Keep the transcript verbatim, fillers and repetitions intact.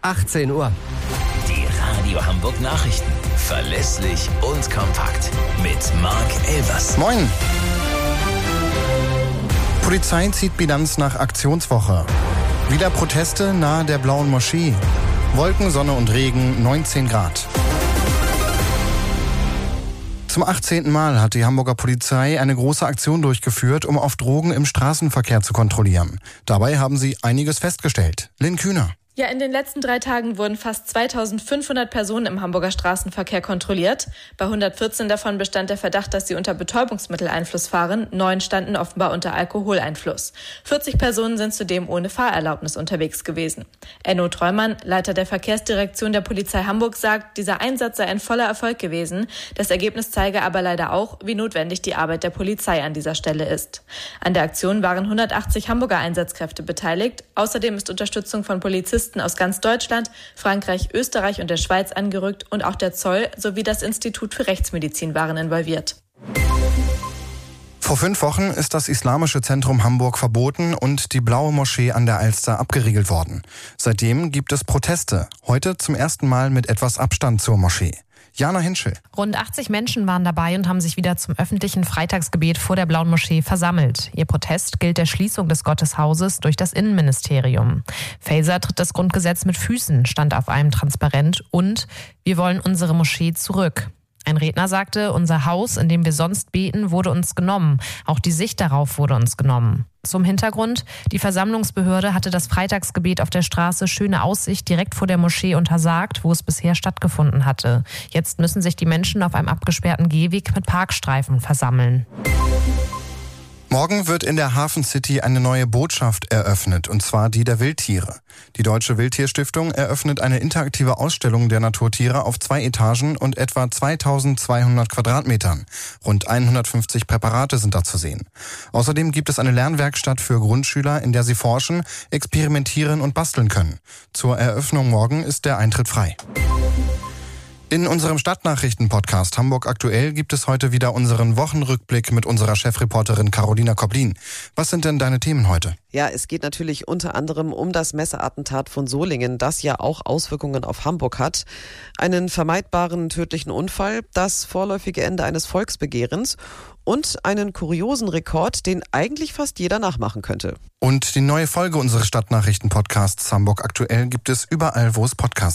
achtzehn Uhr. Die Radio Hamburg Nachrichten. Verlässlich und kompakt. Mit Marc Elvers. Moin. Polizei zieht Bilanz nach Aktionswoche. Wieder Proteste nahe der Blauen Moschee. Wolken, Sonne und Regen, neunzehn Grad. Zum achtzehnten Mal hat die Hamburger Polizei eine große Aktion durchgeführt, um auf Drogen im Straßenverkehr zu kontrollieren. Dabei haben sie einiges festgestellt. Lynn Kühner. Ja, in den letzten drei Tagen wurden fast zweitausendfünfhundert Personen im Hamburger Straßenverkehr kontrolliert. Bei hundertvierzehn davon bestand der Verdacht, dass sie unter Betäubungsmitteleinfluss fahren. Neun standen offenbar unter Alkoholeinfluss. vierzig Personen sind zudem ohne Fahrerlaubnis unterwegs gewesen. Enno Treumann, Leiter der Verkehrsdirektion der Polizei Hamburg, sagt, dieser Einsatz sei ein voller Erfolg gewesen. Das Ergebnis zeige aber leider auch, wie notwendig die Arbeit der Polizei an dieser Stelle ist. An der Aktion waren hundertachtzig Hamburger Einsatzkräfte beteiligt. Außerdem ist Unterstützung von Polizisten aus ganz Deutschland, Frankreich, Österreich und der Schweiz angerückt und auch der Zoll sowie das Institut für Rechtsmedizin waren involviert. Vor fünf Wochen ist das Islamische Zentrum Hamburg verboten und die Blaue Moschee an der Alster abgeriegelt worden. Seitdem gibt es Proteste, heute zum ersten Mal mit etwas Abstand zur Moschee. Jana Hinschel. Rund achtzig Menschen waren dabei und haben sich wieder zum öffentlichen Freitagsgebet vor der Blauen Moschee versammelt. Ihr Protest gilt der Schließung des Gotteshauses durch das Innenministerium. Faeser tritt das Grundgesetz mit Füßen, stand auf einem Transparent und wir wollen unsere Moschee zurück. Ein Redner sagte, unser Haus, in dem wir sonst beten, wurde uns genommen. Auch die Sicht darauf wurde uns genommen. Zum Hintergrund, die Versammlungsbehörde hatte das Freitagsgebet auf der Straße Schöne Aussicht direkt vor der Moschee untersagt, wo es bisher stattgefunden hatte. Jetzt müssen sich die Menschen auf einem abgesperrten Gehweg mit Parkstreifen versammeln. Morgen wird in der Hafen City eine neue Botschaft eröffnet, und zwar die der Wildtiere. Die Deutsche Wildtierstiftung eröffnet eine interaktive Ausstellung der Naturtiere auf zwei Etagen und etwa zweitausendzweihundert Quadratmetern. Rund hundertfünfzig Präparate sind da zu sehen. Außerdem gibt es eine Lernwerkstatt für Grundschüler, in der sie forschen, experimentieren und basteln können. Zur Eröffnung morgen ist der Eintritt frei. In unserem Stadtnachrichten-Podcast Hamburg aktuell gibt es heute wieder unseren Wochenrückblick mit unserer Chefreporterin Carolina Koblin. Was sind denn deine Themen heute? Ja, es geht natürlich unter anderem um das Messerattentat von Solingen, das ja auch Auswirkungen auf Hamburg hat. Einen vermeidbaren tödlichen Unfall, das vorläufige Ende eines Volksbegehrens und einen kuriosen Rekord, den eigentlich fast jeder nachmachen könnte. Und die neue Folge unseres Stadtnachrichten-Podcasts Hamburg aktuell gibt es überall, wo es Podcasts